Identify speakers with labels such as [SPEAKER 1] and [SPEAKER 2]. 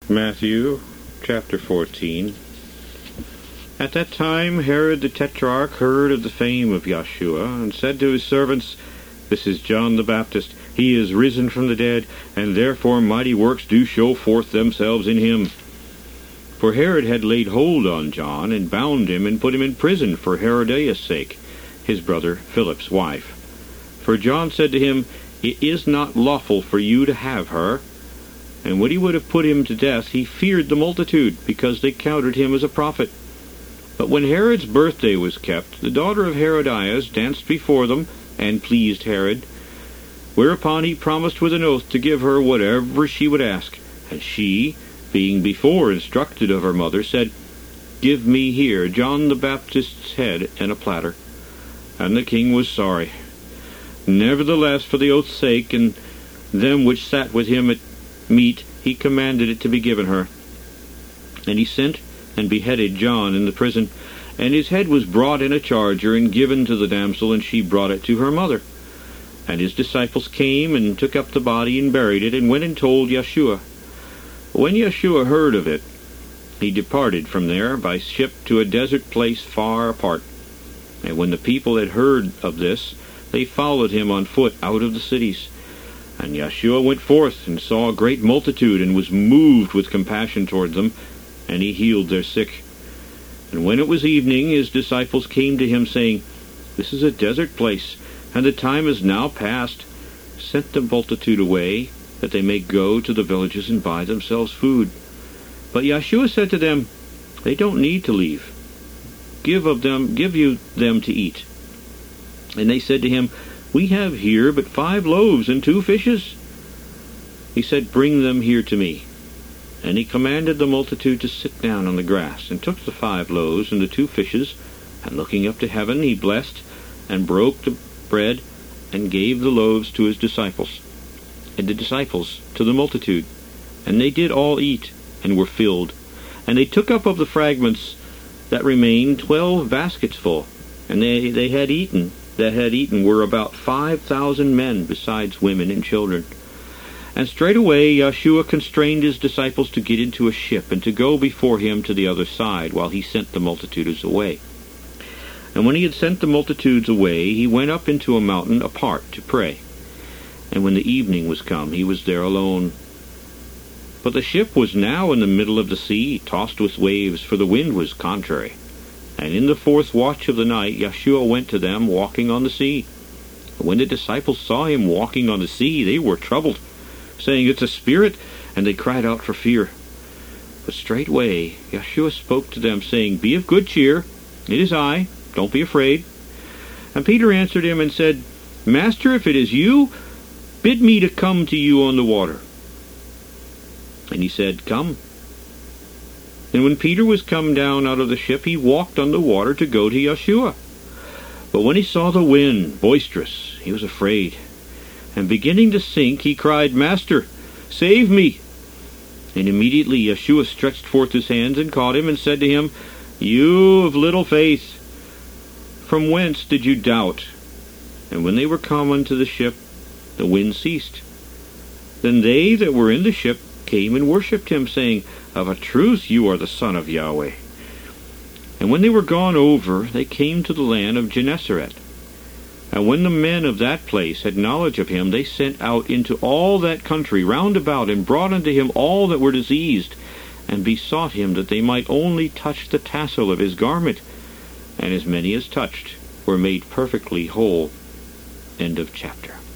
[SPEAKER 1] Matthew chapter 14. At that time Herod the Tetrarch heard of the fame of Yeshua, and said to his servants, "This is John the Baptist. He is risen from the dead, and therefore mighty works do show forth themselves in him." For Herod had laid hold on John, and bound him, and put him in prison for Herodias' sake, his brother Philip's wife. For John said to him, "It is not lawful for you to have her." And when he would have put him to death, he feared the multitude, because they counted him as a prophet. But when Herod's birthday was kept, the daughter of Herodias danced before them, and pleased Herod. Whereupon he promised with an oath to give her whatever she would ask. And she, being before instructed of her mother, said, "Give me here John the Baptist's head in a platter." And the king was sorry. Nevertheless, for the oath's sake, and them which sat with him at meat, he commanded it to be given her. And he sent and beheaded John in the prison, and his head was brought in a charger and given to the damsel, and she brought it to her mother. And his disciples came and took up the body and buried it, and went and told Yeshua. When Yeshua heard of it, he departed from there by ship to a desert place far apart. And when the people had heard of this, they followed him on foot out of the cities. And Yeshua went forth and saw a great multitude, and was moved with compassion toward them, and he healed their sick. And when it was evening, his disciples came to him, saying, "This is a desert place, and the time is now past. Send the multitude away, that they may go to the villages and buy themselves food." But Yeshua said to them, "They don't need to leave. Give you them to eat." And they said to him, "We have here but 5 loaves and 2 fishes." He said, "Bring them here to me." And he commanded the multitude to sit down on the grass, and took the 5 loaves and the 2 fishes, and looking up to heaven, he blessed, and broke the bread, and gave the loaves to his disciples, and the disciples to the multitude. And they did all eat, and were filled. And they took up of the fragments that remained 12 baskets full. And they had eaten were about 5,000 men, besides women and children. And straightway Yeshua constrained his disciples to get into a ship, and to go before him to the other side, while he sent the multitudes away. And when he had sent the multitudes away, he went up into a mountain apart to pray. And when the evening was come, he was there alone. But the ship was now in the middle of the sea, tossed with waves, for the wind was contrary. And in the 4th watch of the night, Yeshua went to them, walking on the sea. And when the disciples saw him walking on the sea, they were troubled, saying, "It's a spirit," and they cried out for fear. But straightway Yeshua spoke to them, saying, "Be of good cheer, it is I, don't be afraid." And Peter answered him and said, "Master, if it is you, bid me to come to you on the water." And he said, "Come." And when Peter was come down out of the ship, he walked on the water to go to Yeshua. But when he saw the wind boisterous, he was afraid. And beginning to sink, he cried, "Master, save me." And immediately Yeshua stretched forth his hands and caught him, and said to him, "You of little faith, from whence did you doubt?" And when they were come unto the ship, the wind ceased. Then they that were in the ship came and worshipped him, saying, "Of a truth you are the Son of Yahweh." And when they were gone over, they came to the land of Gennesaret. And when the men of that place had knowledge of him, they sent out into all that country round about, and brought unto him all that were diseased, and besought him that they might only touch the tassel of his garment. And as many as touched were made perfectly whole. End of chapter.